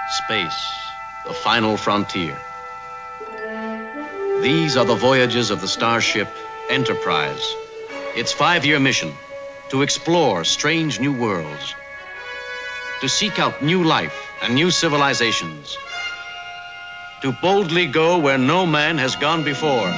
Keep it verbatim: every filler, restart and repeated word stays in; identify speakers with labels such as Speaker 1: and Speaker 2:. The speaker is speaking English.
Speaker 1: Space, the final frontier. These are the voyages of the starship Enterprise. Its five-year mission, to explore strange new worlds, to seek out new life and new civilizations, to boldly go where no man has gone before.